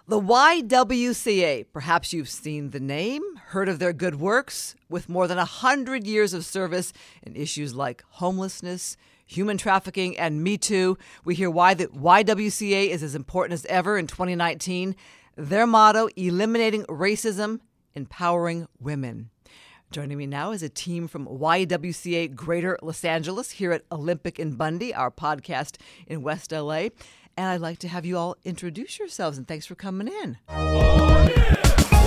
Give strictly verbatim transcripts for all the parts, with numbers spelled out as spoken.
The Y W C A, perhaps you've seen the name, heard of their good works. With more than one hundred years of service in issues like homelessness, human trafficking, and Me Too, we hear why the Y W C A is as important as ever in twenty nineteen. Their motto, eliminating racism, empowering women. Joining me now is a team from Y W C A Greater Los Angeles here at Olympic and Bundy, our podcast in West L A. And I'd like to have you all introduce yourselves, and thanks for coming in. Oh, yeah.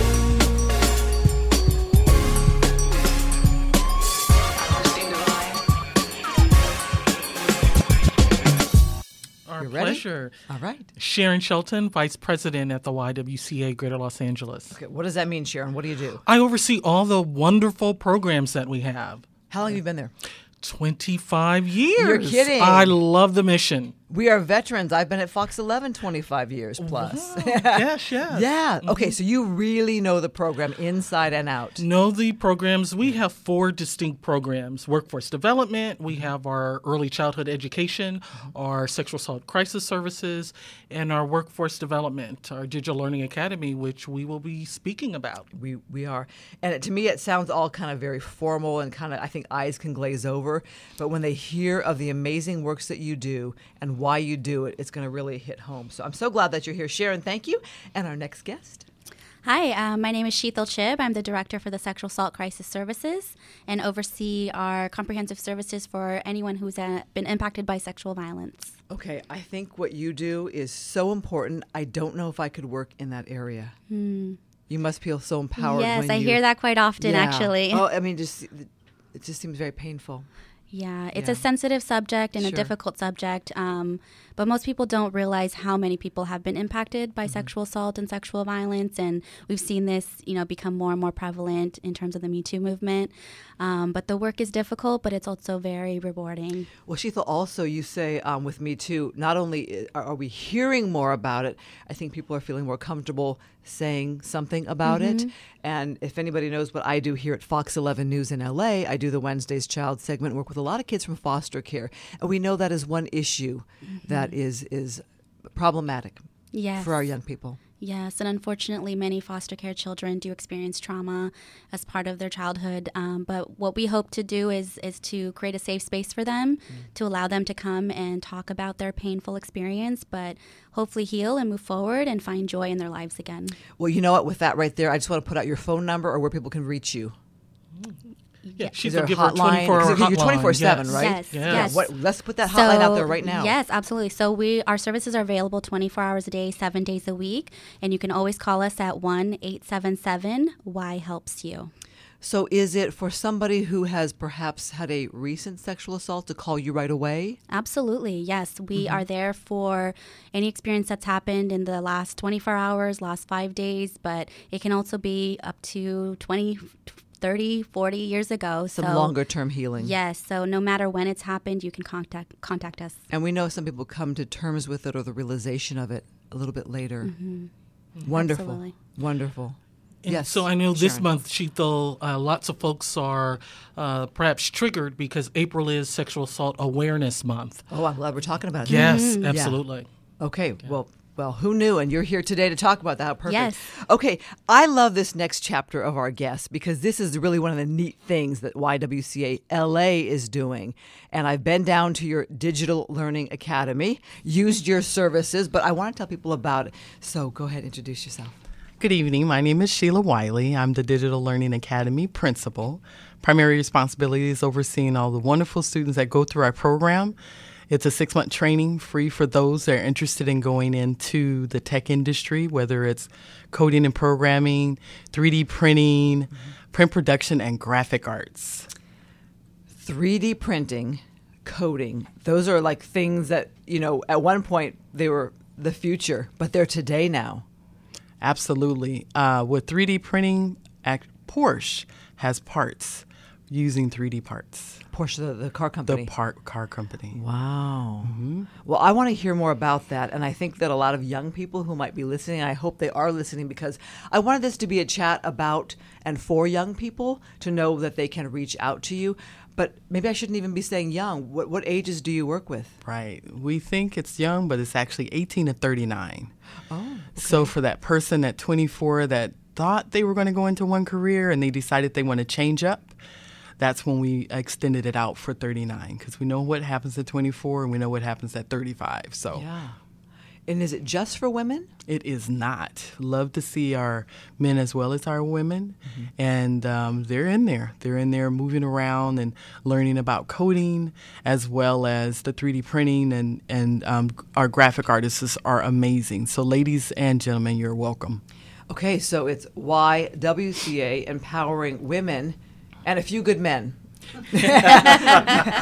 Our You're ready? pleasure. All right. Sharon Shelton, Vice President at the Y W C A Greater Los Angeles. Okay, what does that mean, Sharon? What do you do? I oversee all the wonderful programs that we have. How long have you been there? twenty-five years. You're kidding. I love the mission. We are veterans. I've been at Fox eleven twenty-five years plus. Wow. Yes, yes. Yeah. Mm-hmm. Okay, so you really know the program inside and out. Know the programs. We have four distinct programs. Workforce development. We have our early childhood education, our sexual assault crisis services, and our workforce development, our digital learning academy, which we will be speaking about. We we are. And it, to me, it sounds all kind of very formal and kind of, I think eyes can glaze over. But when they hear of the amazing works that you do and why you do it, it's going to really hit home. So I'm so glad that you're here, Sharon. Thank you. And our next guest. Hi, uh, my name is Sheetal Chib. I'm the Director for the Sexual Assault Crisis Services and oversee our comprehensive services for anyone who's uh, been impacted by sexual violence. Okay, I think what you do is so important. I don't know if I could work in that area. Hmm. You must feel so empowered. Yes, when I you, hear that quite often, yeah. actually. Oh, I mean, just it just seems very painful. Yeah, it's Yeah. a sensitive subject and Sure. a difficult subject, um, but most people don't realize how many people have been impacted by mm-hmm. sexual assault and sexual violence, and we've seen this, you know, become more and more prevalent in terms of the Me Too movement. Um, but the work is difficult, but it's also very rewarding. Well, Sheetal, also you say um, with Me Too, not only are, are we hearing more about it, I think people are feeling more comfortable saying something about mm-hmm. it. And if anybody knows what I do here at Fox eleven News in L A, I do the Wednesdays Child segment, work with a lot of kids from foster care. And we know that is one issue mm-hmm. that is is problematic yes. for our young people. Yes, and unfortunately, many foster care children do experience trauma as part of their childhood. Um, but what we hope to do is is to create a safe space for them, mm. to allow them to come and talk about their painful experience, but hopefully heal and move forward and find joy in their lives again. Well, you know what? With that right there, I just want to put out your phone number or where people can reach you. Mm. Yeah, she's a give hotline. her twenty-four hour You're twenty-four seven, yes. right? Yes. Yes. yes. What, let's put that hotline so, out there right now. Yes, absolutely. So we our services are available twenty-four hours a day, seven days a week, and you can always call us at one eight seven seven Y helps you. So is it for somebody who has perhaps had a recent sexual assault to call you right away? Absolutely, yes. We Mm-hmm. are there for any experience that's happened in the last twenty-four hours, last five days, but it can also be up to twenty, thirty, forty years ago. Some so, longer term healing. Yes, so no matter when it's happened, you can contact contact us. And we know some people come to terms with it or the realization of it a little bit later. Mm-hmm. Wonderful. Absolutely. Wonderful. And yes. So I know this Sharon. month, Sheetal, uh, lots of folks are uh, perhaps triggered because April is Sexual Assault Awareness Month. Oh, I'm glad we're talking about it. Yes, Mm-hmm. absolutely. Yeah. Okay, yeah. well, well, who knew? And you're here today to talk about that. Perfect. Yes. Okay, I love this next chapter of our guest because this is really one of the neat things that Y W C A L A is doing. And I've been down to your Digital Learning Academy, used your services, but I want to tell people about it. So go ahead, introduce yourself. Good evening. My name is Sheila Wiley. I'm the Digital Learning Academy principal. Primary responsibility is overseeing all the wonderful students that go through our program. It's a six-month training free for those that are interested in going into the tech industry, whether it's coding and programming, three D printing, mm-hmm. print production, and graphic arts. three D printing, coding, those are like things that, you know, at one point they were the future, but they're today now. Absolutely. Uh, with three D printing, Porsche has parts using three D parts. Porsche, the, the car company. The part car company. Wow. Mm-hmm. Well, I want to hear more about that. And I think that a lot of young people who might be listening, I hope they are listening, because I wanted this to be a chat about and for young people to know that they can reach out to you. But maybe I shouldn't even be saying young. What what ages do you work with? Right. We think it's young, but it's actually eighteen to thirty-nine. Oh, okay. So for that person at twenty-four that thought they were going to go into one career and they decided they want to change up, that's when we extended it out for thirty-nine, because we know what happens at twenty-four and we know what happens at thirty-five. So. Yeah. And is it just for women? It is not. Love to see our men as well as our women. Mm-hmm. And um, they're in there. They're in there moving around and learning about coding, as well as the three D printing. And, and um, our graphic artists are amazing. So ladies and gentlemen, you're welcome. Okay, so it's Y W C A, empowering women and a few good men. uh,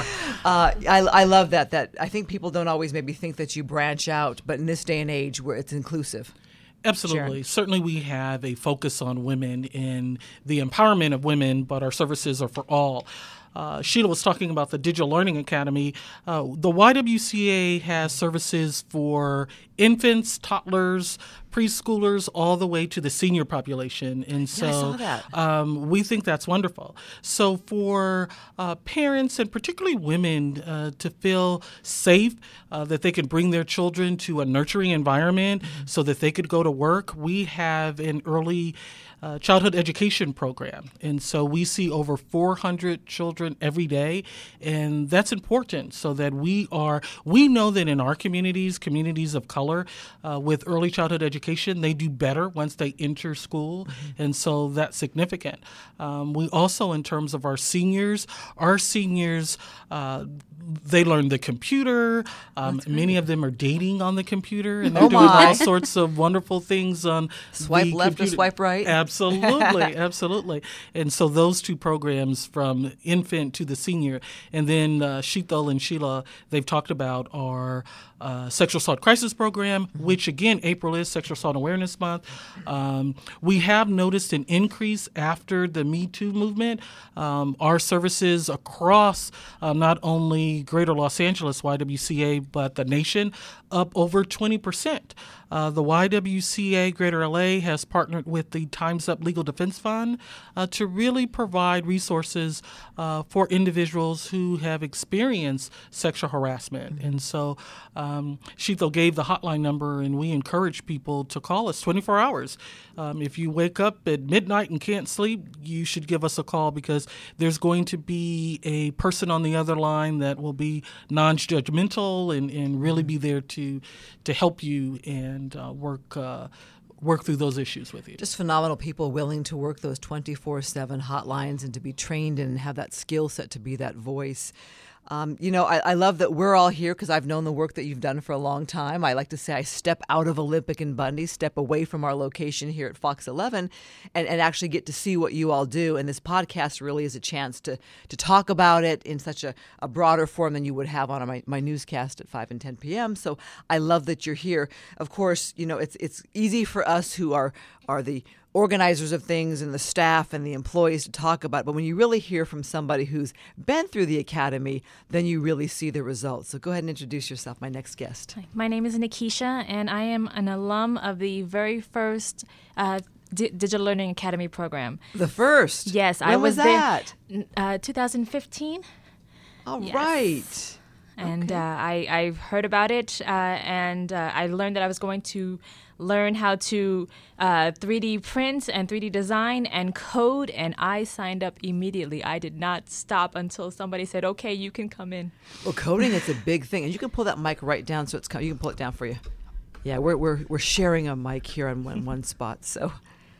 I, I love that. That I think people don't always maybe think that you branch out, but in this day and age where it's inclusive. Absolutely. Sharon. Certainly we have a focus on women in the empowerment of women, but our services are for all. Uh, Sheila was talking about the Digital Learning Academy. Uh, the Y W C A has services for infants, toddlers, preschoolers, all the way to the senior population. And so yeah, I saw that. Um, we think that's wonderful. So for uh, parents and particularly women uh, to feel safe, uh, that they can bring their children to a nurturing environment mm-hmm. so that they could go to work, we have an early Uh, childhood education program. And so we see over four hundred children every day. And that's important so that we are, we know that in our communities, communities of color, uh, with early childhood education, they do better once they enter school. Mm-hmm. And so that's significant. Um, we also, in terms of our seniors, our seniors, uh, they learn the computer. Um, many of them are dating on the computer, and they're oh doing my. all sorts of wonderful things on swipe the left computer. or swipe right. Absolutely, absolutely. And so those two programs, from infant to the senior, and then uh, Sheetal and Sheila, they've talked about our uh, sexual assault crisis program, mm-hmm. which again, April is Sexual Assault Awareness Month. Um, we have noticed an increase after the Me Too movement. Um, our services across um, not only Greater Los Angeles Y W C A, but the nation, up over twenty percent. Uh, the Y W C A Greater L A has partnered with the Time's Up Legal Defense Fund uh, to really provide resources uh, for individuals who have experienced sexual harassment. Mm-hmm. And so um, Sheetal gave the hotline number, and we encourage people to call us twenty-four hours. Um, if you wake up at midnight and can't sleep, you should give us a call, because there's going to be a person on the other line that will be non-judgmental and, and really be there to to help you and uh, work uh, work through those issues with you. Just phenomenal people willing to work those twenty-four seven hotlines and to be trained and have that skill set to be that voice. Um, you know, I, I love that we're all here because I've known the work that you've done for a long time. I like to say I step out of Olympic and Bundy, step away from our location here at Fox eleven, and, and actually get to see what you all do. And this podcast really is a chance to to talk about it in such a, a broader form than you would have on my, my newscast at five and ten p.m. So I love that you're here. Of course, you know, it's it's easy for us who are are the organizers of things and the staff and the employees to talk about it. But when you really hear from somebody who's been through the academy, then you really see the results. So go ahead and introduce yourself, my next guest. Hi, my name is Nikisha, and I am an alum of the very first uh, D- Digital Learning Academy program. The first? Yes, when I was, was that? there. Uh, twenty fifteen. All yes. right. And okay. uh, I, I heard about it, uh, and uh, I learned that I was going to learn how to uh, three D print and three D design and code, and I signed up immediately. I did not stop until somebody said, okay, you can come in. Well, coding is a big thing, and you can pull that mic right down so it's you can pull it down for you. Yeah, we're we're we're sharing a mic here on one, one spot. So,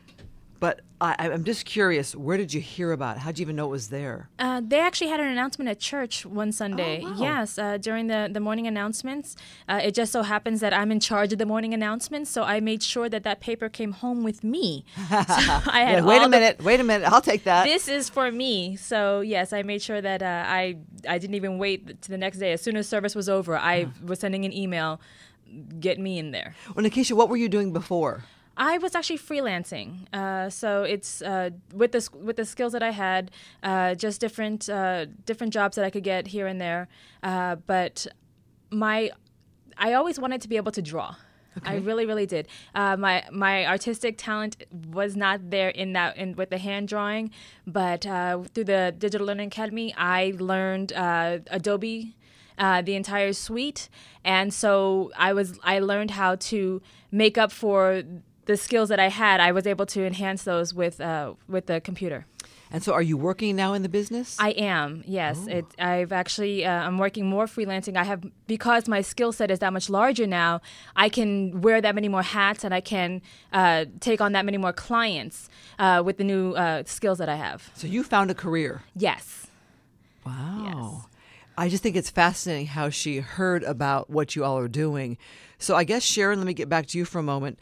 but I, I'm just curious, where did you hear about it? How did you even know it was there? Uh, they actually had an announcement at church one Sunday. Oh, wow. Yes, uh, during the, the morning announcements. Uh, it just so happens that I'm in charge of the morning announcements, so I made sure that that paper came home with me. So I had yeah, wait all a minute, wait a minute, I'll take that. This is for me. So yes, I made sure that uh, I I didn't even wait to the next day. As soon as service was over, I was sending an email, get me in there. Well, Nikisha, what were you doing before? I was actually freelancing, uh, so it's uh, with the with the skills that I had, uh, just different uh, different jobs that I could get here and there. Uh, but my, I always wanted to be able to draw. Okay. I really, really did. Uh, my my artistic talent was not there in that in with the hand drawing, but uh, through the Digital Learning Academy, I learned uh, Adobe, uh, the entire suite, and so I was I learned how to make up for the skills that I had. I was able to enhance those with uh, with the computer. And so, are you working now in the business? I am, yes. Oh. It, I've actually, uh, I'm working more freelancing. I have, because my skill set is that much larger now, I can wear that many more hats and I can uh, take on that many more clients uh, with the new uh, skills that I have. So you found a career. Yes. Wow. Yes. I just think it's fascinating how she heard about what you all are doing. So I guess, Sharon, let me get back to you for a moment.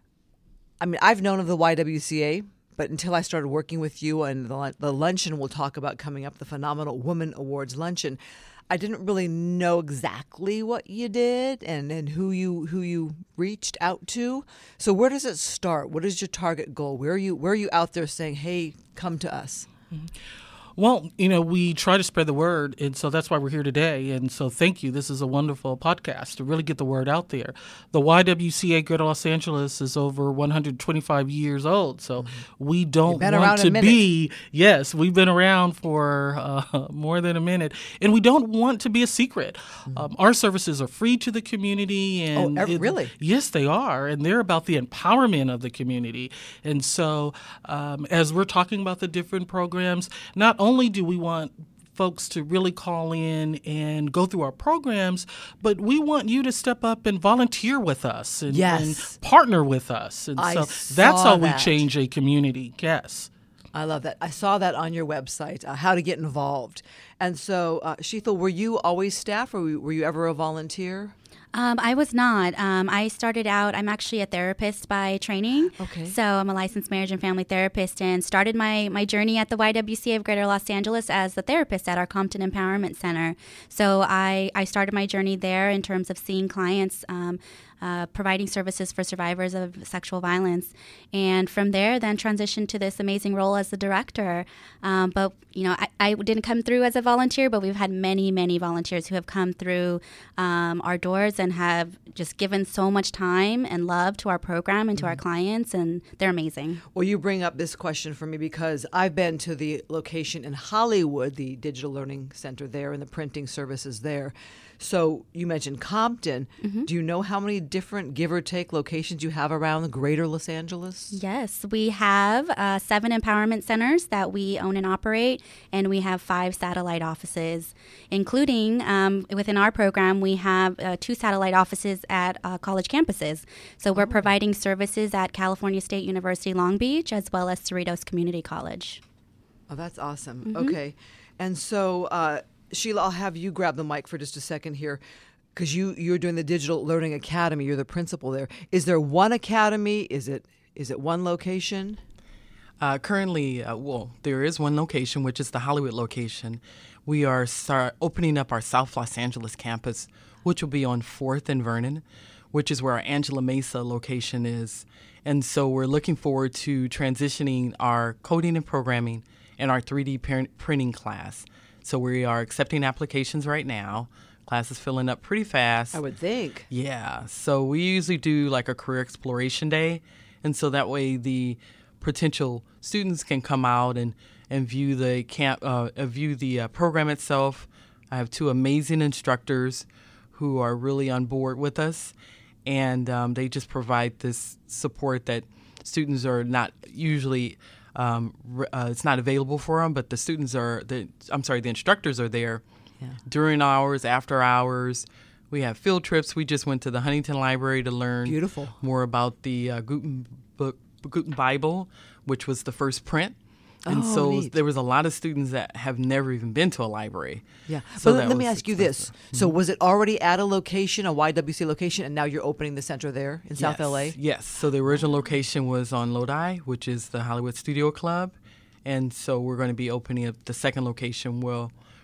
I mean, I've known of the Y W C A, but until I started working with you and the, the luncheon we'll talk about coming up, the Phenomenal Woman Awards luncheon, I didn't really know exactly what you did and, and who you who you reached out to. So where does it start? What is your target goal? Where are you where are you out there saying, hey, come to us? Mm-hmm. Well, you know, we try to spread the word, and so that's why we're here today. And so thank you. This is a wonderful podcast to really get the word out there. The Y W C A Greater Los Angeles is over one hundred twenty-five years old, so we don't want to be, yes, we've been around for uh, more than a minute, and we don't want to be a secret. Mm-hmm. Um, our services are free to the community. And oh, it, really? Yes, they are, and they're about the empowerment of the community. And so um, as we're talking about the different programs, not only do we want folks to really call in and go through our programs, but we want you to step up and volunteer with us and, yes. and partner with us. And I so saw that's how that. we change a community. Yes. I love that. I saw that on your website, uh, how to get involved. And so, uh, Sheethal, were you always staff or were you ever a volunteer? Um, I was not. Um, I started out, I'm actually a therapist by training. Okay. So I'm a licensed marriage and family therapist and started my, my journey at the Y W C A of Greater Los Angeles as the therapist at our Compton Empowerment Center. So I, I started my journey there in terms of seeing clients, um, Uh, providing services for survivors of sexual violence. And from there, then transitioned to this amazing role as the director. Um, but, you know, I, I didn't come through as a volunteer, but we've had many, many volunteers who have come through um, our doors and have just given so much time and love to our program and to mm-hmm. our clients, and they're amazing. Well, you bring up this question for me because I've been to the location in Hollywood, the Digital Learning Center there, and the printing services there. So you mentioned Compton. Mm-hmm. Do you know how many different, give or take, locations you have around the greater Los Angeles? Yes, we have uh, seven empowerment centers that we own and operate, and we have five satellite offices, including um, within our program, we have uh, two satellite offices at uh, college campuses. So we're oh. providing services at California State University Long Beach as well as Cerritos Community College. Oh, that's awesome. Mm-hmm. Okay. And so, uh, Sheila, I'll have you grab the mic for just a second here because you, you're doing the Digital Learning Academy. You're the principal there. Is there one academy? Is it is it one location? Uh, currently, uh, well, there is one location, which is the Hollywood location. We are start opening up our South Los Angeles campus, which will be on fourth and Vernon, which is where our Angela Mesa location is. And so we're looking forward to transitioning our coding and programming and our three D printing class. So we are accepting applications right now. Class is filling up pretty fast. I would think. Yeah. So we usually do like a career exploration day. And so that way the potential students can come out and, and view the camp, uh, view the uh, program itself. I have two amazing instructors who are really on board with us. And um, they just provide this support that students are not usually Um, uh, it's not available for them, but the students are, the, I'm sorry, the instructors are there yeah. during hours, after hours. We have field trips. We just went to the Huntington Library to learn Beautiful. more about the uh, Guten, book, Guten Bible, which was the first print. And oh, so neat. there was a lot of students that have never even been to a library. Yeah. So but let me ask you this. Mm-hmm. So was it already at a location, a Y W C A location, and now you're opening the center there in yes. South L A? Yes. So the original location was on Lodi, which is the Hollywood Studio Club. And so we're going to be opening up the second location. Well,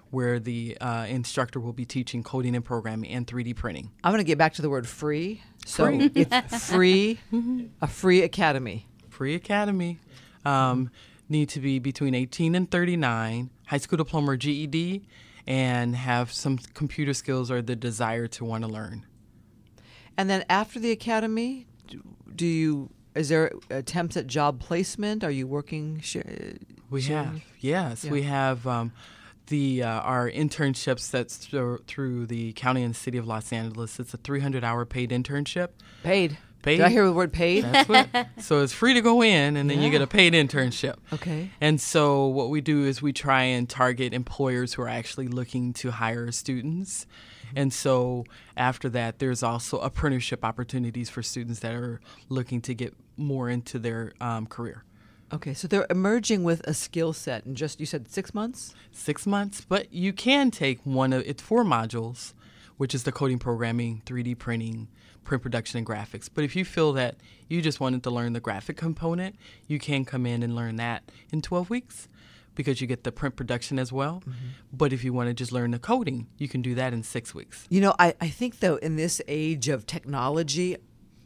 where the uh, instructor will be teaching coding and programming and three D printing. I'm going to get back to the word free. So Free. it's free, a free academy. Free academy. Um, need to be between eighteen and thirty-nine, high school diploma or G E D, and have some computer skills or the desire to want to learn. And then after the academy, do- do you, is there attempts at job placement? Are you working? Sh- We sharing? have, yes, Yeah. we have um, the uh, our internships that's thro- through the county and city of Los Angeles. It's a three hundred hour paid internship. Paid. Paid. Did I hear the word paid? That's what. So it's free to go in, and then you Yeah. get a paid internship. Okay. And so what we do is we try and target employers who are actually looking to hire students. And so after that, there's also apprenticeship opportunities for students that are looking to get more into their um, career. Okay, so they're emerging with a skill set in just, you said six months? Six months, but you can take one of it's four modules, which is the coding, programming, three D printing, print production, and graphics. But if you feel that you just wanted to learn the graphic component, you can come in and learn that in twelve weeks because you get the print production as well. Mm-hmm. But if you want to just learn the coding, you can do that in six weeks. You know, I, I think, though, in this age of technology,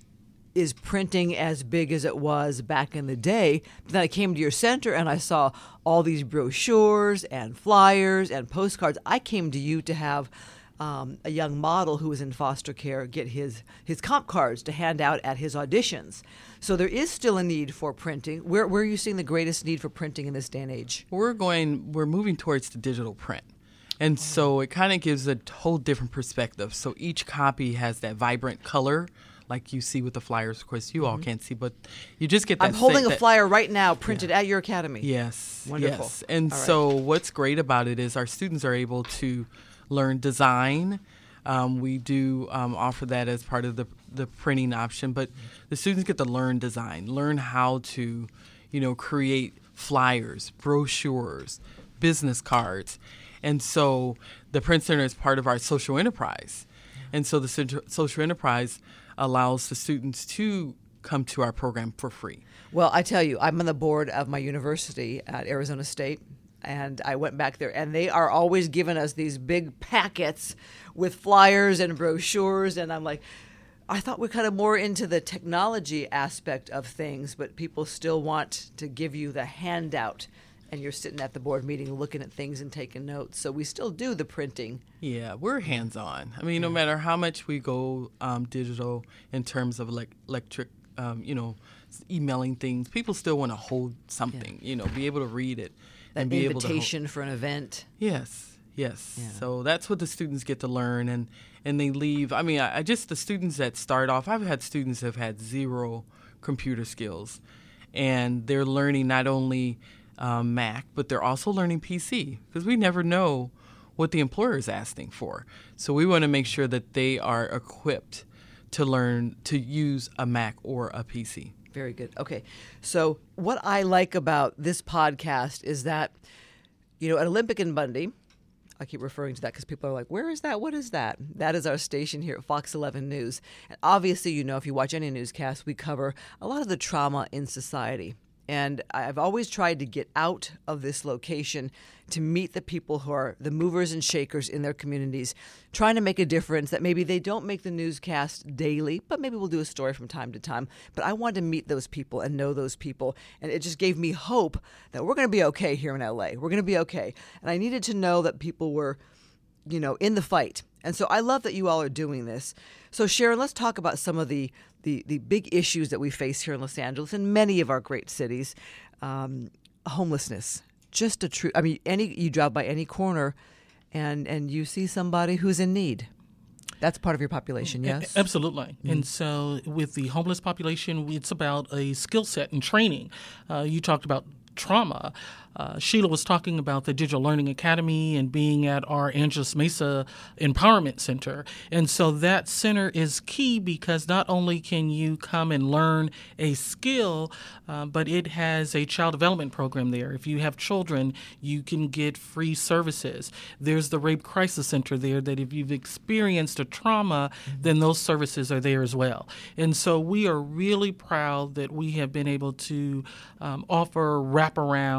is printing as big as it was back in the day? Then I came to your center and I saw all these brochures and flyers and postcards. I came to you to have um, a young model who was in foster care get his, his comp cards to hand out at his auditions. So there is still a need for printing. Where, where are you seeing the greatest need for printing in this day and age? We're going, we're moving towards the digital print. And so it kind of gives a whole different perspective. So each copy has that vibrant color like you see with the flyers. Of course, you all can't see, but you just get that. I'm holding sa- a that- flyer right now printed at your academy. Yes. Wonderful. Yes. And All right. so what's great about it is our students are able to learn design. Um, we do um, offer that as part of the, the printing option, but the students get to learn design, learn how to, you know, create flyers, brochures, business cards. And so the Print Center is part of our social enterprise. And so the center- social enterprise allows the students to come to our program for free. Well, I tell you, I'm on the board of my university at Arizona State, and I went back there, and they are always giving us these big packets with flyers and brochures, and I'm like, I thought we're kind of more into the technology aspect of things, but people still want to give you the handout, and you're sitting at the board meeting looking at things and taking notes. So we still do the printing. Yeah, we're hands-on. I mean, no matter how much we go um, digital in terms of like electric, um, you know, emailing things, people still want to hold something, you know, be able to read it. That and be able to hold- invitation for an event. Yes, yes. Yeah. So that's what the students get to learn, and, and they leave. I mean, I, I just the students that start off, I've had students that have had zero computer skills, and they're learning not only um, Mac, but they're also learning P C, because we never know what the employer is asking for. So we want to make sure that they are equipped to learn to use a Mac or a P C. Very good. Okay. So what I like about this podcast is that, you know, at Olympic and Bundy, I keep referring to that because people are like, where is that? What is that? That is our station here at Fox eleven News. And obviously, you know, if you watch any newscast, we cover a lot of the trauma in society. And I've always tried to get out of this location to meet the people who are the movers and shakers in their communities, trying to make a difference that maybe they don't make the newscast daily, but maybe we'll do a story from time to time. But I wanted to meet those people and know those people. And it just gave me hope that we're going to be okay here in L A. We're going to be okay. And I needed to know that people were, you know, in the fight. And so I love that you all are doing this. So Sharon, let's talk about some of the the, the big issues that we face here in Los Angeles and many of our great cities. Um, homelessness, just a true, I mean, any you drive by any corner and, and you see somebody who's in need. That's part of your population, yes? A- absolutely. Mm-hmm. And so with the homeless population, it's about a skill set and training. Uh, you talked about trauma. Uh, Sheila was talking about the Digital Learning Academy and being at our Angeles Mesa Empowerment Center. And so that center is key because not only can you come and learn a skill, uh, but it has a child development program there. If you have children, you can get free services. There's the Rape Crisis Center there that if you've experienced a trauma, mm-hmm. then those services are there as well. And so we are really proud that we have been able to um, offer wraparound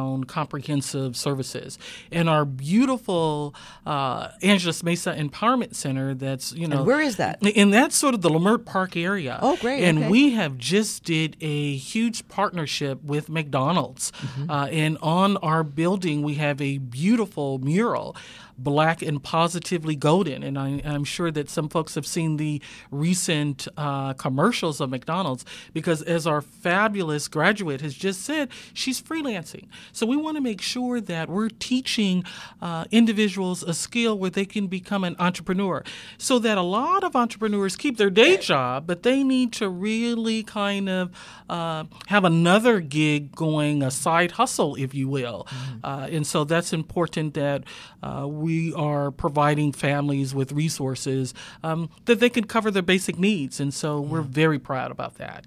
comprehensive services. And our beautiful uh, Angeles Mesa Empowerment Center, that's, you know. And where is that? And that's sort of the Lamert Park area. Oh, great. And okay. we have just did a huge partnership with McDonald's. Mm-hmm. Uh, and on our building, we have a beautiful mural, Black and Positively Golden. And I, I'm sure that some folks have seen the recent uh, commercials of McDonald's, because as our fabulous graduate has just said, she's freelancing. So we want to make sure that we're teaching uh, individuals a skill where they can become an entrepreneur, so that a lot of entrepreneurs keep their day job, but they need to really kind of uh, have another gig going, a side hustle, if you will. Mm-hmm. Uh, and so that's important that uh, we are providing families with resources um, that they can cover their basic needs. And so we're very proud about that.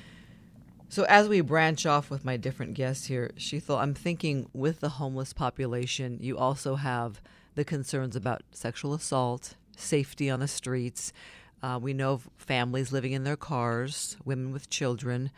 So as we branch off with my different guests here, Sheetal, I'm thinking with the homeless population, you also have the concerns about sexual assault, safety on the streets. Uh, we know of families living in their cars, women with children.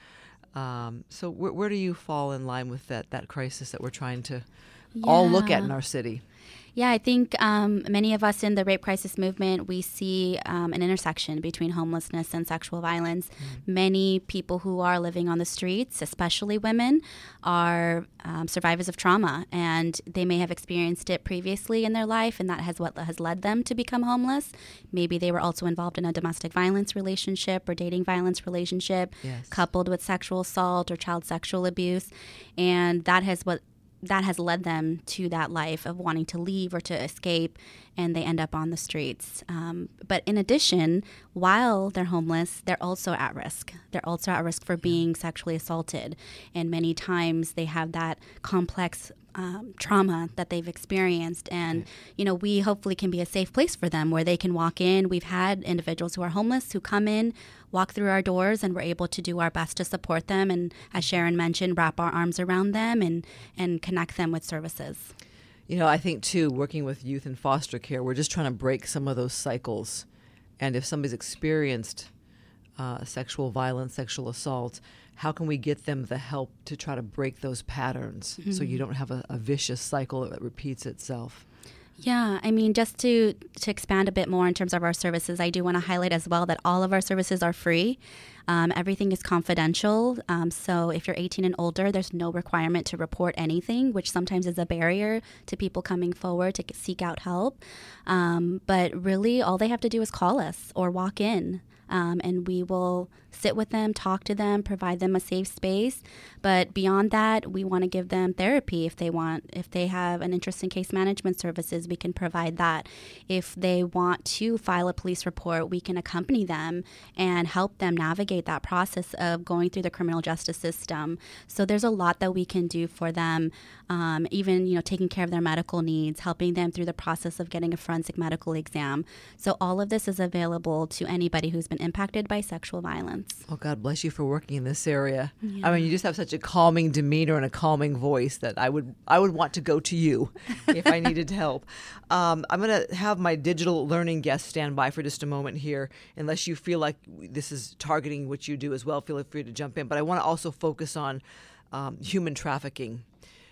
Um, so where, where do you fall in line with that, that crisis that we're trying to yeah. all look at in our city? Yeah, I think um, many of us in the rape crisis movement, we see um, an intersection between homelessness and sexual violence. Mm. Many people who are living on the streets, especially women, are um, survivors of trauma, and they may have experienced it previously in their life, and that has what has led them to become homeless. Maybe they were also involved in a domestic violence relationship or dating violence relationship, yes. coupled with sexual assault or child sexual abuse, and that has what that has led them to that life of wanting to leave or to escape, and they end up on the streets. Um, but in addition, while they're homeless, they're also at risk. They're also at risk for being sexually assaulted. And many times they have that complex um, trauma that they've experienced. And, you know, we hopefully can be a safe place for them where they can walk in. We've had individuals who are homeless who come in, walk through our doors, and we're able to do our best to support them. And as Sharon mentioned, wrap our arms around them and, and connect them with services. You know, I think, too, working with youth in foster care, we're just trying to break some of those cycles. And if somebody's experienced uh, sexual violence, sexual assault, how can we get them the help to try to break those patterns mm-hmm. so you don't have a, a vicious cycle that repeats itself? Yeah, I mean, just to, to expand a bit more in terms of our services, I do want to highlight as well that all of our services are free. Um, everything is confidential. Um, so if you're eighteen and older, there's no requirement to report anything, which sometimes is a barrier to people coming forward to seek out help. Um, but really, all they have to do is call us or walk in. Um, and we will sit with them, talk to them, provide them a safe space. But beyond that, we want to give them therapy if they want. If they have an interest in case management services, we can provide that. If they want to file a police report, we can accompany them and help them navigate that process of going through the criminal justice system. So there's a lot that we can do for them, um, even, you know, taking care of their medical needs, helping them through the process of getting a forensic medical exam. So all of this is available to anybody who's been impacted by sexual violence. Oh, God bless you for working in this area. Yeah. I mean, you just have such a calming demeanor and a calming voice that I would I would want to go to you if I needed help. Um, I'm going to have my digital learning guest stand by for just a moment here. Unless you feel like this is targeting what you do as well, feel free to jump in. But I want to also focus on um, human trafficking.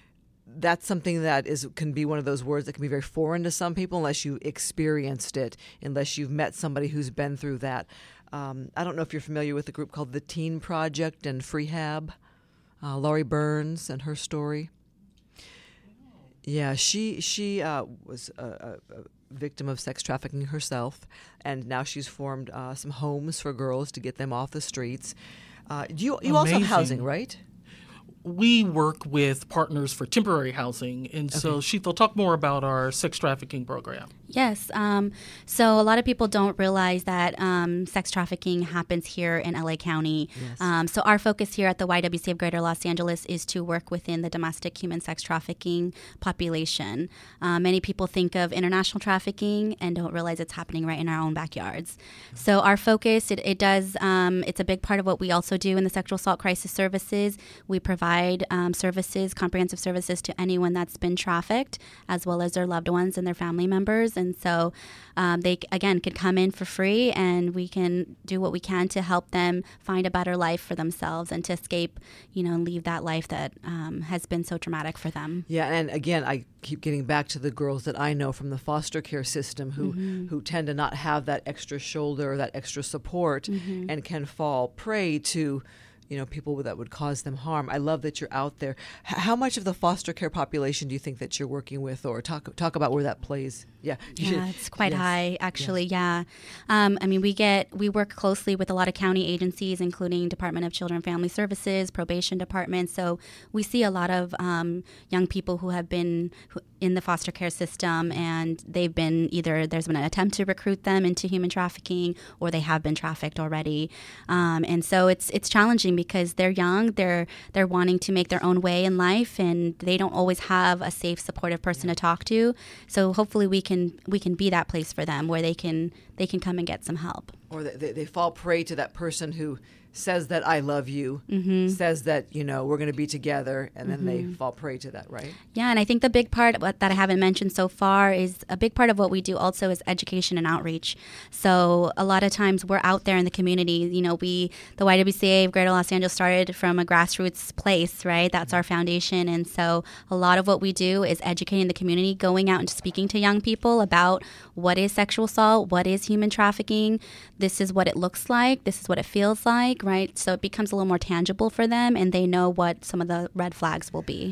That's something that is can be one of those words that can be very foreign to some people unless you experienced it, unless you've met somebody who's been through that. Um, I don't know if you're familiar with a group called the Teen Project and Freehab. Uh, Laurie Burns and her story. Yeah, she she uh, was a, a, a victim of sex trafficking herself, and now she's formed uh, some homes for girls to get them off the streets. Uh, you you also have housing, right? We work with partners for temporary housing, and so okay. Sheetal, talk more about our sex trafficking program. Yes. Um, so a lot of people don't realize that um, sex trafficking happens here in L A County. Yes. Um, so our focus here at the Y W C A of Greater Los Angeles is to work within the domestic human sex trafficking population. Uh, many people think of international trafficking and don't realize it's happening right in our own backyards. So our focus, it, it does, um, it's a big part of what we also do in the sexual assault crisis services. We provide provide um, services, comprehensive services to anyone that's been trafficked, as well as their loved ones and their family members. And so um, they, again, could come in for free, and we can do what we can to help them find a better life for themselves and to escape, you know, and leave that life that um, has been so traumatic for them. Yeah, and again, I keep getting back to the girls that I know from the foster care system who, mm-hmm. who tend to not have that extra shoulder, that extra support, mm-hmm. and can fall prey to, you know, people that would cause them harm. I love that you're out there. H- how much of the foster care population do you think that you're working with, or talk talk about where that plays? Yeah, yeah, should, it's quite yes. high, actually. Yeah, yeah. Um, I mean, we get we work closely with a lot of county agencies, including Department of Children and Family Services, probation department. So we see a lot of um, young people who have been in the foster care system, and they've been either there's been an attempt to recruit them into human trafficking, or they have been trafficked already. Um, and so it's it's challenging because they're young, they're they're wanting to make their own way in life, and they don't always have a safe, supportive person to talk to. So hopefully we can we can be that place for them where they can they can come and get some help. Or they, they fall prey to that person who says that I love you, mm-hmm. says that, you know, we're going to be together, and then mm-hmm. they fall prey to that, right? Yeah, and I think the big part that I haven't mentioned so far is a big part of what we do also is education and outreach. So a lot of times we're out there in the community. You know, we, the Y W C A of Greater Los Angeles started from a grassroots place, right? That's our foundation. And so a lot of what we do is educating the community, going out and speaking to young people about what is sexual assault, what is human trafficking, this is what it looks like, this is what it feels like, right? So it becomes a little more tangible for them, and they know what some of the red flags will be.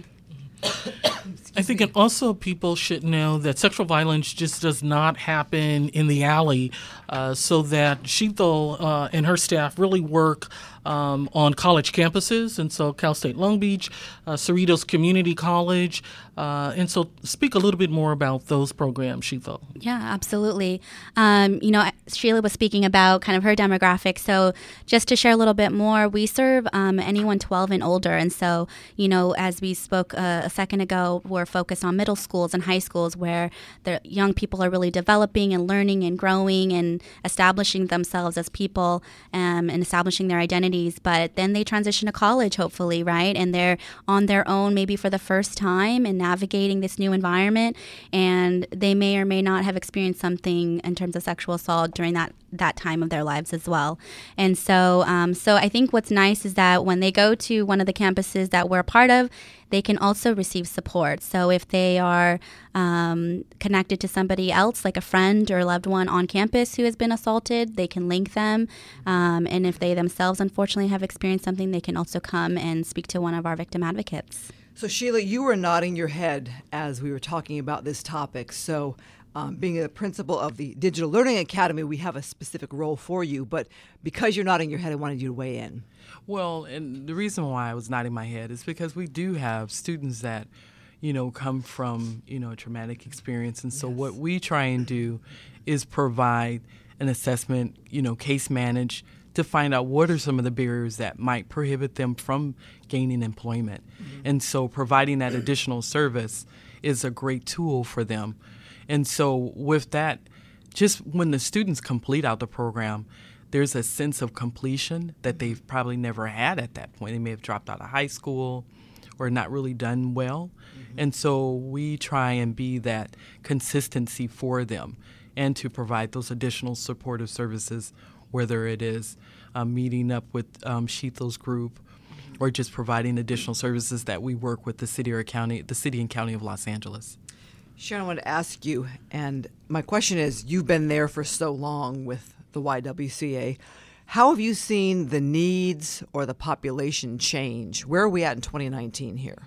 I think and also people should know that sexual violence just does not happen in the alley, uh, so that Sheetal uh, and her staff really work um, on college campuses, and so Cal State Long Beach, uh, Cerritos Community College, uh, and so speak a little bit more about those programs, Sheetal. Yeah, absolutely. Um, you know, Sheila was speaking about kind of her demographic, so just to share a little bit more, we serve um, anyone twelve and older, and so, you know, as we spoke uh, a second ago, we're focused on middle schools and high schools where the young people are really developing and learning and growing and establishing themselves as people um, and establishing their identities. But then they transition to college, hopefully, right? And they're on their own maybe for the first time and navigating this new environment. And they may or may not have experienced something in terms of sexual assault during that that time of their lives as well. And so um, so I think what's nice is that when they go to one of the campuses that we're a part of, they can also receive support. So if they are um, connected to somebody else, like a friend or a loved one on campus who has been assaulted, they can link them. Um, and if they themselves, unfortunately, have experienced something, they can also come and speak to one of our victim advocates. So, Sheila, you were nodding your head as we were talking about this topic. So, um, being a principal of the Digital Learning Academy, we have a specific role for you. But because you're nodding your head, I wanted you to weigh in. Well, and the reason why I was nodding my head is because we do have students that, you know, come from, you know, a traumatic experience. And so yes. what we try and do is provide an assessment, you know, case manage to find out what are some of the barriers that might prohibit them from gaining employment. Mm-hmm. And so providing that additional service is a great tool for them. And so with that, just when the students complete out the program, there's a sense of completion that they've probably never had at that point. They may have dropped out of high school or not really done well. Mm-hmm. And so we try and be that consistency for them and to provide those additional supportive services, whether it is uh, meeting up with um, Sheetal's group mm-hmm. or just providing additional services that we work with the city or county, the city and county of Los Angeles. Sharon, I want to ask you, and my question is, you've been there for so long with the Y W C A. How have you seen the needs or the population change? Where are we at in twenty nineteen here?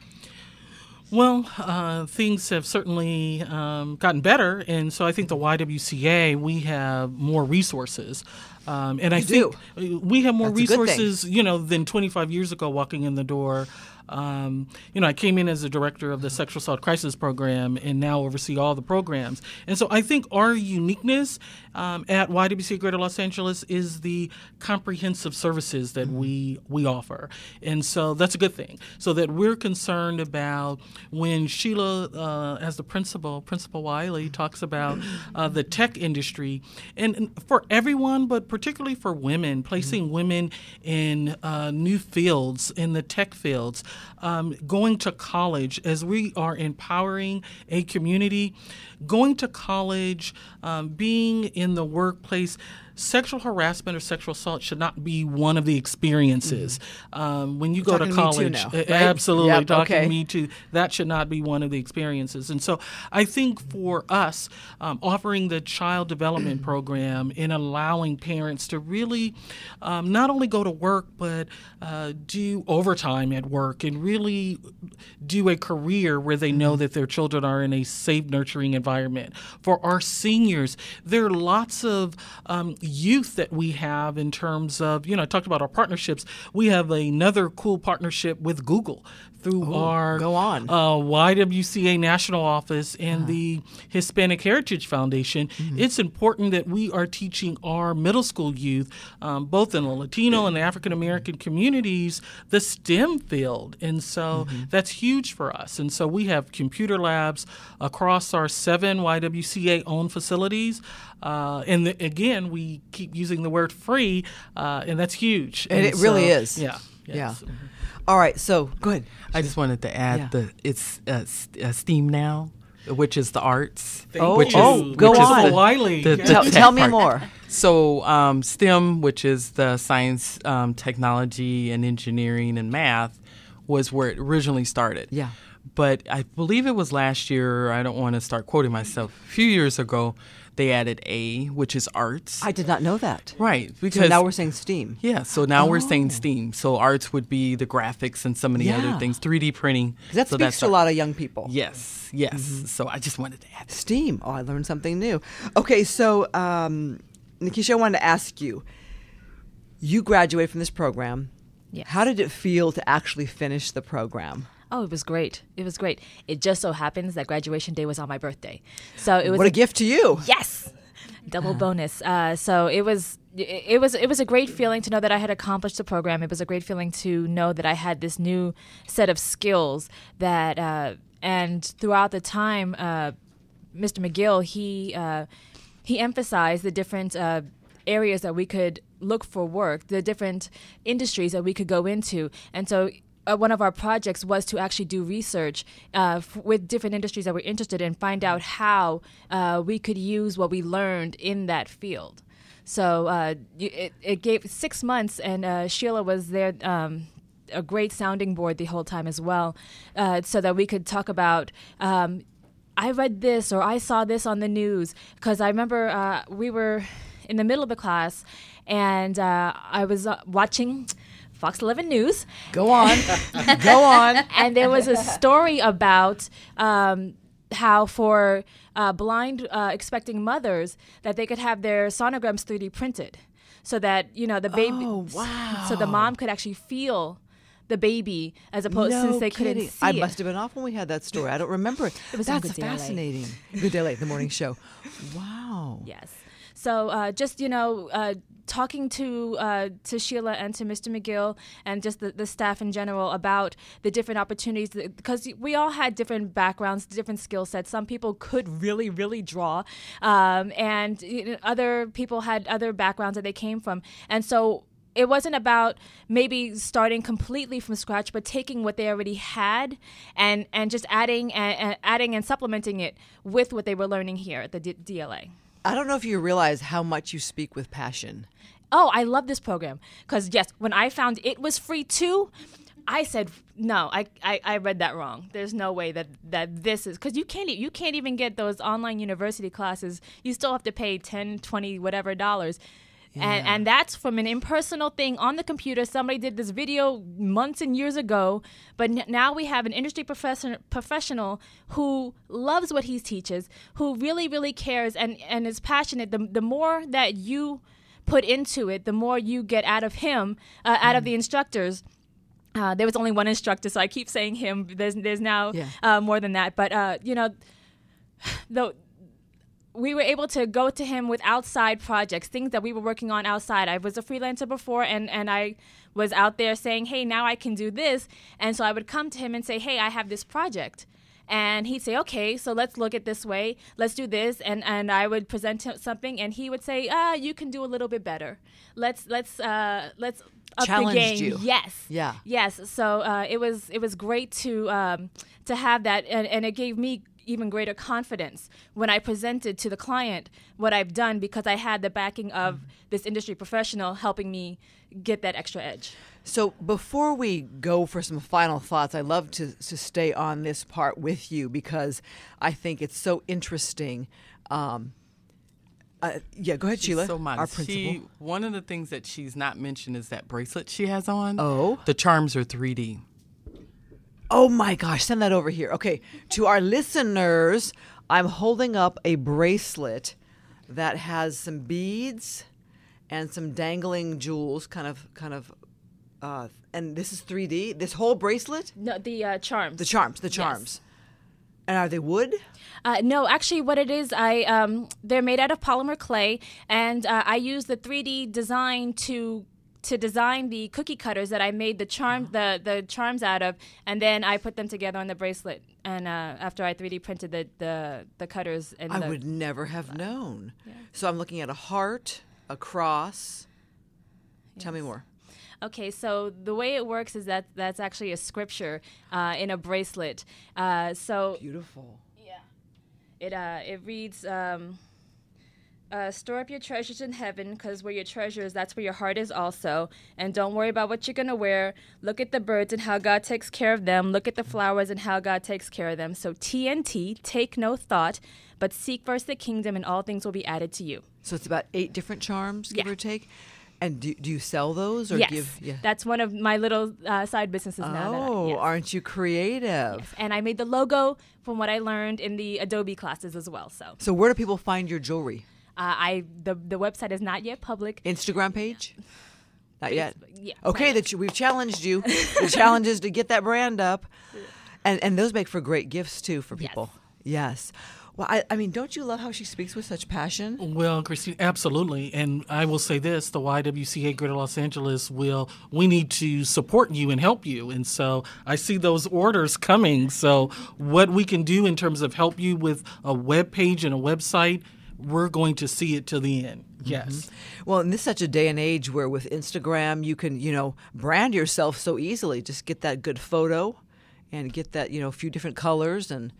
Well, uh, things have certainly um, gotten better, and so I think the Y W C A, we have more resources. Um, and I you think do. we have more That's resources, you know, than twenty-five years ago walking in the door. Um, you know, I came in as the director of the Sexual Assault Crisis Program and now oversee all the programs. And so I think our uniqueness um, at Y W C A Greater Los Angeles is the comprehensive services that we we offer. And so that's a good thing. So that we're concerned about when Sheila, uh, as the principal, Principal Wiley, talks about uh, the tech industry, and, and for everyone, but particularly for women, placing mm-hmm. women in uh, new fields, in the tech fields, um, going to college as we are empowering a community, going to college, um, being in the workplace. Sexual harassment or sexual assault should not be one of the experiences. Mm-hmm. Um, when you We're go to college, now, uh, right? absolutely, yep, talking okay. Me Too, that should not be one of the experiences. And so I think for us, um, offering the child development program and allowing parents to really um, not only go to work, but uh, do overtime at work and really do a career where they know that their children are in a safe, nurturing environment. For our seniors, there are lots of um, youth that we have in terms of, you know, I talked about our partnerships. We have another cool partnership with Google through Ooh, our go on. Uh, Y W C A National Office and uh-huh. the Hispanic Heritage Foundation. Mm-hmm. It's important that we are teaching our middle school youth, um, both in the Latino and the African American communities, the STEM field. And so mm-hmm. that's huge for us. And so we have computer labs across our seven Y W C A-owned facilities. Uh, and the, again, we keep using the word free, uh, and that's huge. And, and it so, really is. Yeah. Yeah. Yes. All right. So go ahead. I just wanted to add Yeah. the it's uh, uh, STEAM now, which is the arts. Thank Oh, which you. oh, is, go which on. Is the, Wiley. the- Yeah. the Tell, tech tell me part. more. So um, STEM, which is the science, um, technology, and engineering and math, was where it originally started. Yeah. But I believe it was last year, I don't want to start quoting myself, a few years ago, they added A, which is arts. I did not know that. right. Because So now we're saying STEAM. yeah, so now we're Oh. saying STEAM. So arts would be the graphics and some of the Yeah. other things, three D printing. 'Cause that so speaks that's to a our- lot of young people. Yes, yes. Mm-hmm. So I just wanted to add that. STEAM. Oh, I learned something new. Okay, so um, Nikisha, I wanted to ask you. You graduated from this program. Yes. How did it feel to actually finish the program? Oh, it was great. It was great. It just so happens that graduation day was on my birthday. So it was What a gift to you. Yes, double bonus. Uh, so it was it, it was it was a great feeling to know that I had accomplished the program. It was a great feeling to know that I had this new set of skills that uh, and throughout the time, uh, Mister McGill he uh, he emphasized the different uh, areas that we could look for work, the different industries that we could go into, and so. Uh, one of our projects was to actually do research uh, f- with different industries that we're interested in, find out how uh, we could use what we learned in that field. So uh, y- it, it gave six months, and uh, Sheila was there, um, a great sounding board the whole time as well, uh, so that we could talk about um, I read this or I saw this on the news. Because I remember uh, we were in the middle of the class, and uh, I was uh, watching Fox eleven News. Go on. Go on. And there was a story about um, how for uh, blind uh, expecting mothers that they could have their sonograms three D printed so that, you know, the baby, Oh, wow. so the mom could actually feel the baby as opposed no since they kidding. couldn't see I it. must have been off when we had that story. I don't remember it. It was on That's Good Day L A. fascinating. Good Day Late, the morning show. Wow. Yes. So uh, just, you know, uh, talking to uh, to Sheila and to Mister McGill and just the, the staff in general about the different opportunities, because we all had different backgrounds, different skill sets. Some people could really, really draw, um, and you know, other people had other backgrounds that they came from. And so it wasn't about maybe starting completely from scratch, but taking what they already had and, and just adding and, and adding and supplementing it with what they were learning here at the D- DLA. I don't know if you realize how much you speak with passion. Oh, I love this program because, yes, when I found it was free too, I said, no, I, I, I read that wrong. There's no way that, that this is, because you can't, you can't even get those online university classes. You still have to pay ten, twenty, whatever dollars. Yeah. And, and that's from an impersonal thing on the computer. Somebody did this video months and years ago, but n- now we have an industry profession- professional who loves what he teaches, who really, really cares and, and is passionate. The, the more that you put into it, the more you get out of him, uh, out of the instructors. Uh, there was only one instructor, so I keep saying him. There's there's now Yeah. uh, more than that. But, uh, you know, the we were able to go to him with outside projects, things that we were working on outside. I was a freelancer before, and, and I was out there saying, hey, now I can do this. And so I would come to him and say, hey, I have this project. And he'd say, okay, so let's look at this way. Let's do this. And, and I would present him something, and he would say, ah, you can do a little bit better. Let's let's uh, let's up Challenged the game. you. Yes. Yeah. Yes. So uh, it was it was great to um, to have that, and, and it gave me even greater confidence when I presented to the client what I've done, because I had the backing of this industry professional helping me get that extra edge. So before we go for some final thoughts, I'd love to, to stay on this part with you because I think it's so interesting. Um, uh, yeah, go ahead, She's Sheila, so our modest. principal. She, one of the things that she's not mentioned is that bracelet she has on. Oh. The charms are three D. Oh my gosh, send that over here. Okay, to our listeners, I'm holding up a bracelet that has some beads and some dangling jewels, kind of, kind of, uh, and this is three D. This whole bracelet, No, the uh, charms. the charms, the charms, and are they wood? Uh, no, actually, what it is, I um, they're made out of polymer clay, and uh, I use the three D design to to design the cookie cutters that I made the charm the, the charms out of, and then I put them together on the bracelet. And uh, after I three D printed the the, the cutters, and I the, would never have known. So I'm looking at a heart, a cross. Tell me more. Okay, so the way it works is that that's actually a scripture uh, in a bracelet. Uh, so Beautiful. yeah, it uh, it reads. Um, Uh, store up your treasures in heaven, because where your treasure is, that's where your heart is also. And don't worry about what you're going to wear. Look at the birds and how God takes care of them. Look at the flowers and how God takes care of them. So T N T, take no thought, but seek first the kingdom, and all things will be added to you. So it's about eight different charms, give Yeah. or take. And do, do you sell those or yes, give? Yeah. that's one of my little uh, side businesses now. That I, Oh, yes. aren't you creative? Yes. And I made the logo from what I learned in the Adobe classes as well. So So where do people find your jewelry? uh, I the the website is not yet public. Instagram page? Not yet. Yeah. Okay, not yet. that you, we've challenged you. The challenge is to get that brand up, and and those make for great gifts too for Yes. people. Yes. Well, I, I mean, don't you love how she speaks with such passion? Well, Christine, absolutely. And I will say this, the Y W C A Greater Los Angeles will, we need to support you and help you. And so I see those orders coming. So what we can do in terms of help you with a web page and a website, we're going to see it to the end. Yes. Well, in this such a day and age where with Instagram you can, you know, brand yourself so easily. Just get that good photo and get that, you know, a few different colors and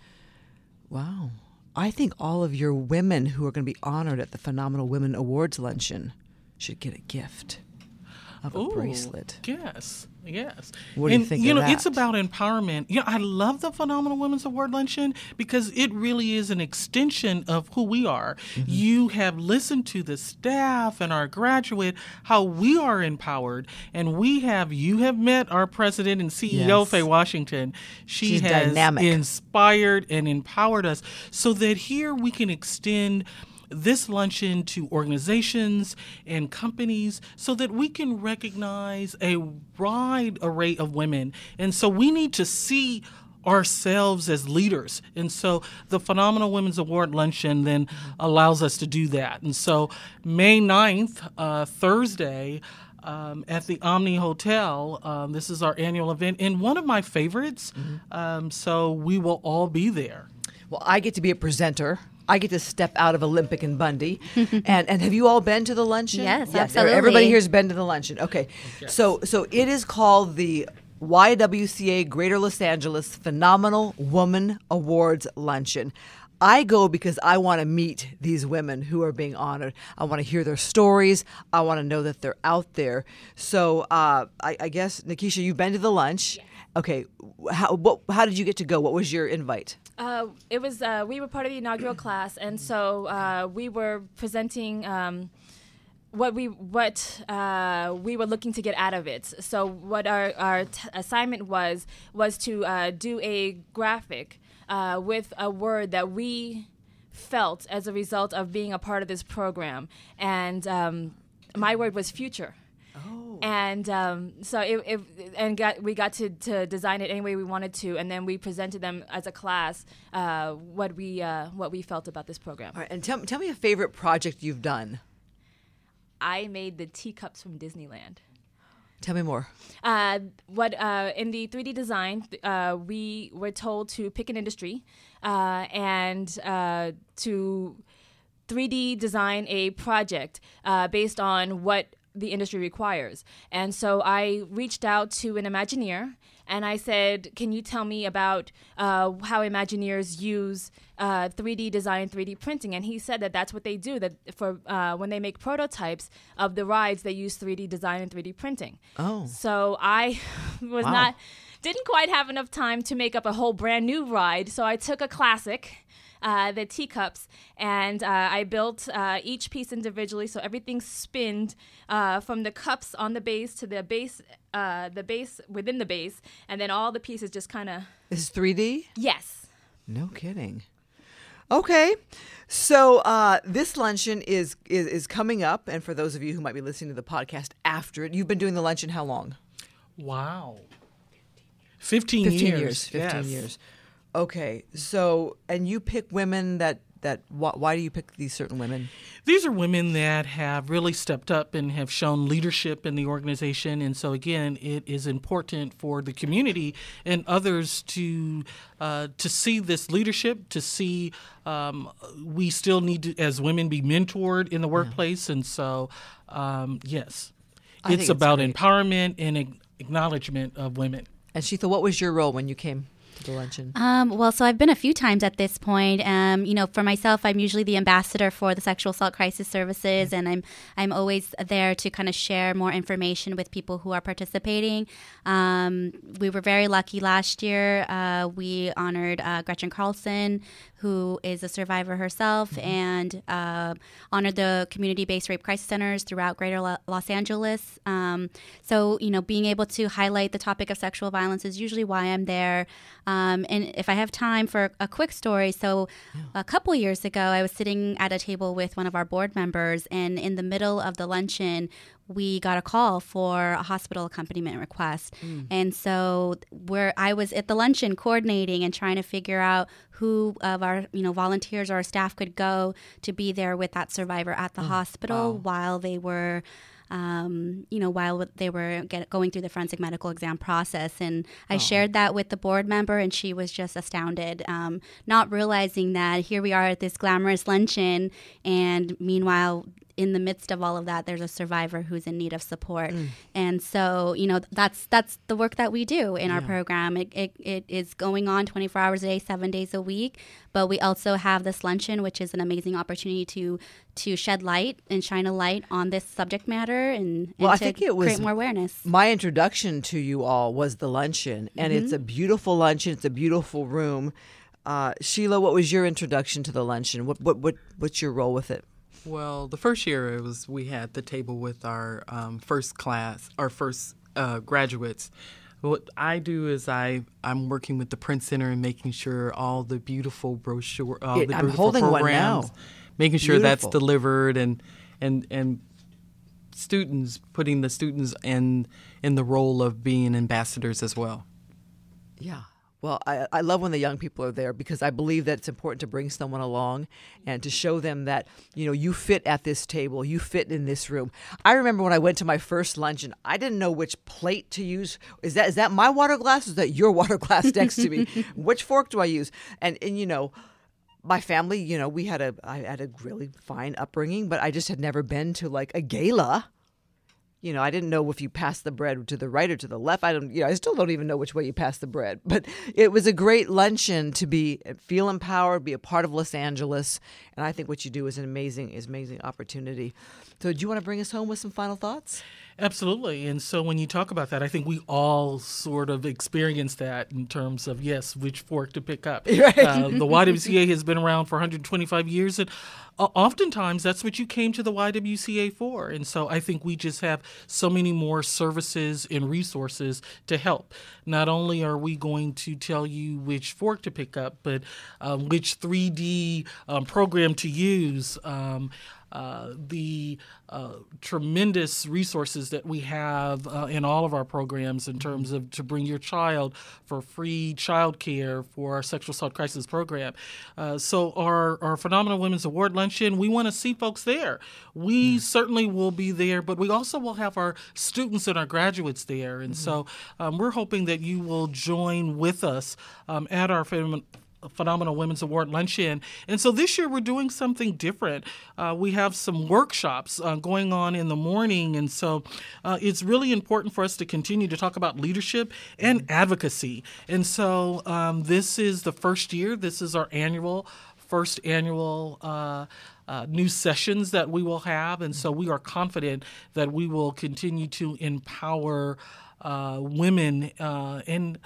wow. I think all of your women who are going to be honored at the Phenomenal Women Awards luncheon should get a gift of a Ooh, bracelet. Yes, yes. What do you and, think You of know, that? it's about empowerment. You know, I love the Phenomenal Women's Award Luncheon because it really is an extension of who we are. Mm-hmm. You have listened to the staff and our graduate, how we are empowered, and we have, you have met our president and C E O, Yes. Faye Washington. She She's has dynamic. inspired and empowered us so that here we can extend this luncheon to organizations and companies so that we can recognize a wide array of women. And so we need to see ourselves as leaders. And so the Phenomenal Women's Award Luncheon then allows us to do that. And so May ninth, uh, Thursday, Um, at the Omni Hotel. Um, this is our annual event and one of my favorites. Um, so we will all be there. Well, I get to be a presenter. I get to step out of Olympic and Bundy. and and have you all been to the luncheon? Yes, absolutely. Everybody here's been to the luncheon. Okay. So so it is called the Y W C A Greater Los Angeles Phenomenal Woman Awards Luncheon. I go because I want to meet these women who are being honored. I want to hear their stories. I want to know that they're out there. So uh, I, I guess, Nikisha, you've been to the lunch. Okay. How, what, how did you get to go? What was your invite? Uh, it was uh, we were part of the inaugural class, and so uh, we were presenting um, what we what uh, we were looking to get out of it. So what our our t- assignment was was to uh, do a graphic uh, with a word that we felt as a result of being a part of this program, and um, my word was future. And um, so it, it and got we got to, to design it any way we wanted to, and then we presented them as a class uh, what we uh, what we felt about this program. All right, and tell, tell me a favorite project you've done. I made the teacups from Disneyland. Tell me more. Uh, what uh, in the three D design, uh, we were told to pick an industry uh, and uh, to three D design a project uh, based on what the industry requires. And so I reached out to an Imagineer and I said, can you tell me about uh, how Imagineers use uh, three D design, three D printing? And he said that that's what they do, that for uh, when they make prototypes of the rides, they use three D design and three D printing. Oh. So I was Wow. not, didn't quite have enough time to make up a whole brand new ride. So I took a classic, Uh, the teacups, and uh, I built uh, each piece individually, so everything spinned uh, from the cups on the base to the base, uh, the base within the base, and then all the pieces just kind of. This is three D? Yes. No kidding. Okay. So uh, this luncheon is, is is coming up, and for those of you who might be listening to the podcast after it, you've been doing the luncheon how long? Wow. Fifteen, Fifteen years. years. Fifteen Yes. years. Okay. So, and you pick women that that. Wh- why do you pick these certain women? These are women that have really stepped up and have shown leadership in the organization. And so, again, it is important for the community and others to uh, to see this leadership, to see um, we still need to, as women, be mentored in the workplace. And so, um, yes, I think it's it's about great. empowerment and ac- acknowledgement of women. And Sheetha, what was your role when you came to the luncheon? Um, well, so I've been a few times at this point. Um, you know, for myself, I'm usually the ambassador for the Sexual Assault Crisis Services, and I'm I'm always there to kind of share more information with people who are participating. Um, we were very lucky last year. Uh, we honored uh, Gretchen Carlson, who is a survivor herself, mm-hmm. and uh, honored the community-based rape crisis centers throughout Greater Lo- Los Angeles. Um, so, you know, being able to highlight the topic of sexual violence is usually why I'm there. Um, and if I have time for a quick story, so yeah. a couple years ago, I was sitting at a table with one of our board members, and in the middle of the luncheon, we got a call for a hospital accompaniment request. Mm. And so where I was at the luncheon coordinating and trying to figure out who of our, you know, volunteers or our staff could go to be there with that survivor at the oh, hospital wow. while they were Um, you know, while they were get, going through the forensic medical exam process. And I oh. shared that with the board member, and she was just astounded, um, not realizing that here we are at this glamorous luncheon, and meanwhile, in the midst of all of that, there's a survivor who's in need of support. Mm. And so, you know, that's that's the work that we do in yeah. our program. It, it it is going on twenty-four hours a day, seven days a week. But we also have this luncheon, which is an amazing opportunity to to shed light and shine a light on this subject matter and, well, and I to think it was create more awareness. My introduction to you all was the luncheon, and mm-hmm. it's a beautiful luncheon. It's a beautiful room. Uh, Sheila, what was your introduction to the luncheon? What what what what's your role with it? Well, the first year it was we had the table with our um, first class, our first uh, graduates. What I do is I I'm working with the Print Center and making sure all the beautiful brochure, all it, the I'm beautiful holding programs, one now. making sure Beautiful. that's delivered, and and and students putting the students in in the role of being ambassadors as well. Yeah. Well, I, I love when the young people are there, because I believe that it's important to bring someone along and to show them that, you know, you fit at this table, you fit in this room. I remember when I went to my first luncheon, I didn't know which plate to use. Is that is that my water glass or is that your water glass next to me? Which fork do I use? And, and you know, my family, you know, we had a I had a really fine upbringing, but I just had never been to like a gala. You know, I didn't know if you passed the bread to the right or to the left. I don't, you know, I still don't even know which way you pass the bread. But it was a great luncheon to be, feel empowered, be a part of Los Angeles. And I think what you do is an amazing, is amazing opportunity. So do you want to bring us home with some final thoughts? Absolutely. And so when you talk about that, I think we all sort of experience that in terms of, yes, which fork to pick up. Right. Uh, the Y W C A has been around for one hundred twenty-five years, and uh, oftentimes that's what you came to the Y W C A for. And so I think we just have so many more services and resources to help. Not only are we going to tell you which fork to pick up, but um, which three D um, program to use. Um, uh, the uh, tremendous resources that we have uh, in all of our programs in terms of to bring your child for free child care for our sexual assault crisis program. Uh, so our, our Phenomenal Women's Award Luncheon, we want to see folks there. We yeah. certainly will be there, but we also will have our students and our graduates there. And mm-hmm. so um, we're hoping that you will join with us um, at our Phenomenal Phenomenal Women's Award Luncheon. And so this year we're doing something different. Uh, we have some workshops uh, going on in the morning. And so uh, it's really important for us to continue to talk about leadership and advocacy. And so um, this is the first year. This is our annual, first annual uh, uh, new sessions that we will have. And so we are confident that we will continue to empower uh, women uh, and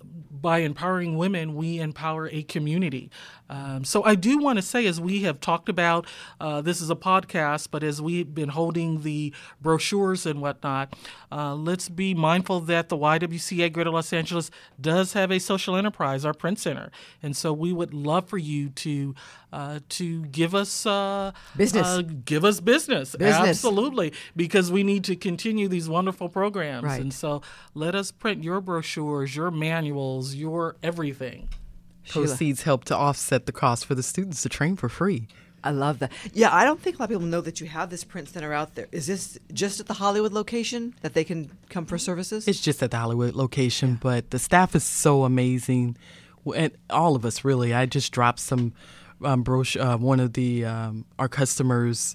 by empowering women, we empower a community. Um, so I do want to say, as we have talked about, uh, this is a podcast, but as we've been holding the brochures and whatnot, uh, let's be mindful that the Y W C A Greater Los Angeles does have a social enterprise, our print center. And so we would love for you to uh, to give us uh, business. Uh, give us business. Business. Absolutely, because we need to continue these wonderful programs. Right. And so let us print your brochures, your manuals, your everything. Proceeds help to offset the cost for the students to train for free. I love that. Yeah, I don't think a lot of people know that you have this print center out there. Is this just at the Hollywood location that they can come for services? It's just at the Hollywood location, yeah. but the staff is so amazing. And all of us, really. I just dropped some um, brochure, uh, one of the um, our customers,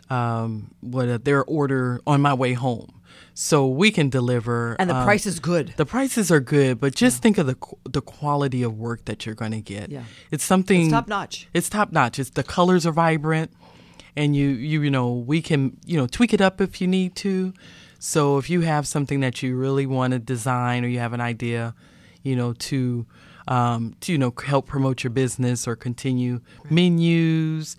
um, what uh, their order on my way home. So we can deliver. And the um, price is good. The prices are good, but just yeah. think of the the quality of work that you're going to get. Yeah. It's something. It's top notch. It's top notch. It's the colors are vibrant, and you you you know we can you know tweak it up if you need to. So if you have something that you really want to design, or you have an idea, you know to um, to you know help promote your business or continue right. menus,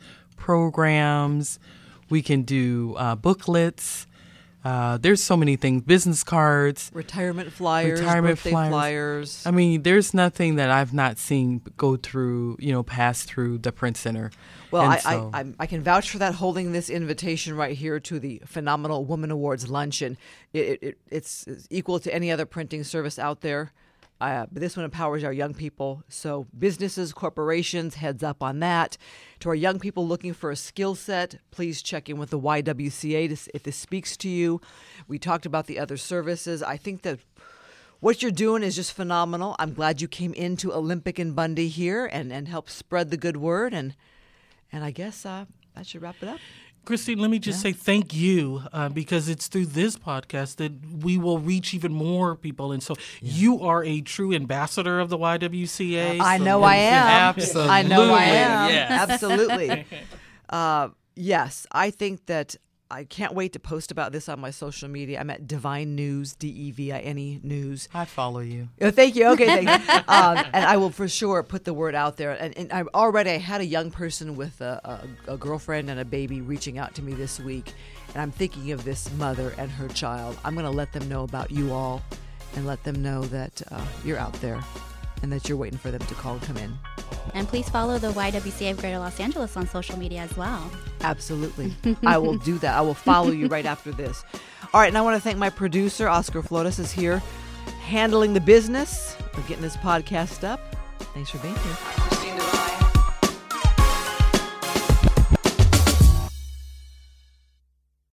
programs, we can do uh, booklets. Uh, there's so many things, business cards, retirement flyers, retirement birthday flyers. flyers. I mean, there's nothing that I've not seen go through, you know, pass through the print center. Well, I, so, I, I I can vouch for that. Holding this invitation right here to the Phenomenal Woman Awards luncheon, it, it it's, it's equal to any other printing service out there. Uh, but this one empowers our young people. So businesses, corporations, heads up on that. To our young people looking for a skill set, please check in with the Y W C A to, if this speaks to you. We talked about the other services. I think that what you're doing is just phenomenal. I'm glad you came into Olympic and Bundy here and, and helped spread the good word. And and I guess uh, that should wrap it up. Christine, let me just yeah. say thank you uh, because it's through this podcast that we will reach even more people. And so yeah. you are a true ambassador of the Y W C A. I so know I am. Absolutely. I know I am. Yes. Absolutely. Uh, yes, I think that I can't wait to post about this on my social media. I'm at Divine News, D E V I N E News. I follow you. Oh, thank you. Okay, thank you. Um, and I will for sure put the word out there. And, and I already I had a young person with a, a, a girlfriend and a baby reaching out to me this week. And I'm thinking of this mother and her child. I'm going to let them know about you all and let them know that uh, you're out there and that you're waiting for them to call and come in. And please follow the Y W C A of Greater Los Angeles on social media as well. Absolutely. I will do that. I will follow you right after this. All right, and I want to thank my producer, Oscar Flores, is here handling the business of getting this podcast up. Thanks for being here. Christine Devine.